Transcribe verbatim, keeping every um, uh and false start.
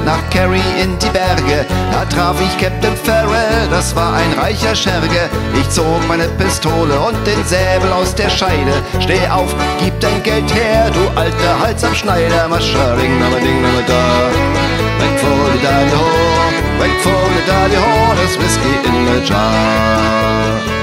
nach Kerry in die Berge. Da traf ich Captain Farrell, das war ein reicher Scherge. Ich zog meine Pistole und den Säbel aus der Scheide. Steh auf, gib dein Geld her, du alter Halsabschneider. Mascharing, nama ding, nama da. Weg vor die Daddy ho, weg vor die Daddy ho, das Whisky in der Jar.